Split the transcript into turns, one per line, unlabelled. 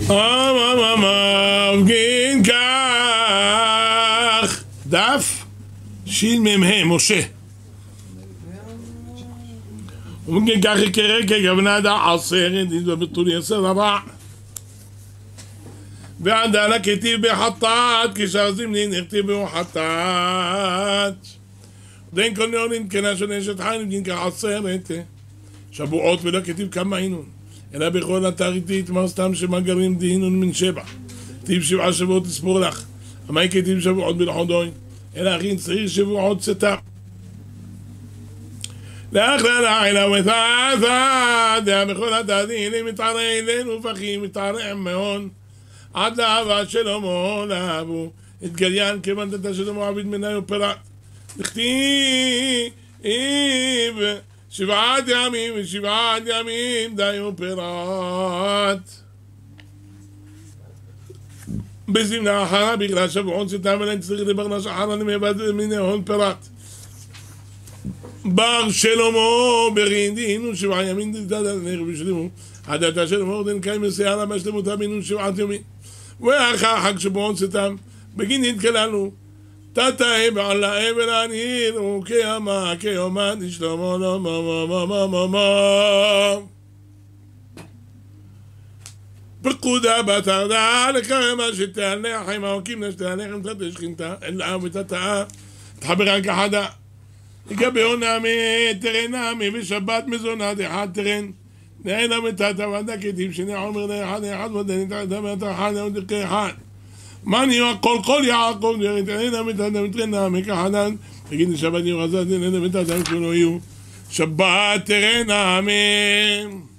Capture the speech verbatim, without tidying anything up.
מפגין כך דף שיל מ"ה משה ומפגין כך יקרא כגוונה דע עשרת דין ובטול יסר רבע ועדה כתיב בחטאת כשעזים לי נכתיב בחטאת דין כל נאורין כנה של נשת חיים דין כך עשרת שבועות ולא כתיב כמה היינו אלא בכל התריתית מה סתם שמגרים דהינון מן שבע כתיב שבעה שבועות תספור לך אמי כתיב שבועות בלחודוי אלא הכין צריך שבועות סתם לאחלה לילה ותעתה דעה בכל התדין מתערה אלינו ופכים מתערה מאוד עד לאהבה שלמה לאהבו התגליין כיוון דתה שלמה עביד מנהי ופרט נכתיב שבעת ימים ושבעת ימים די ופרט בזמנה אחרה בגלל שבועות סתם ולן צריך לברנש אחרה למבד מנהון פרט בר שלמה ברידין ושבעה ימים דלתה דלנך בשלמו עד דתה שלמה עודן קיים מסיירה בשלמותה בינו שבעת ימים ואחר חג שבועות סתם בגין התקללנו תתאי בעלה אבל הנהיר וכימה כיומה נשלמה לא מה מה מה מה מה מה פקודה בתרדה לכמה שתעלה חיים העוקים נשתעלה חמתה תשכינתה אלאה ותתאה תחברה כחדה לגבי נעמי תרן נעמי ושבת מזונה דחד תרן נענה מתתה ועדה כתיב שני עומר נחד נחד ודנית עדה מתחד ודקי אחד מני הכל כל יעקב נראה מתנה מתנה מכחדן תגיד שבת יום רזת נראה מתנה כולו יהיו שבת תראה נעמי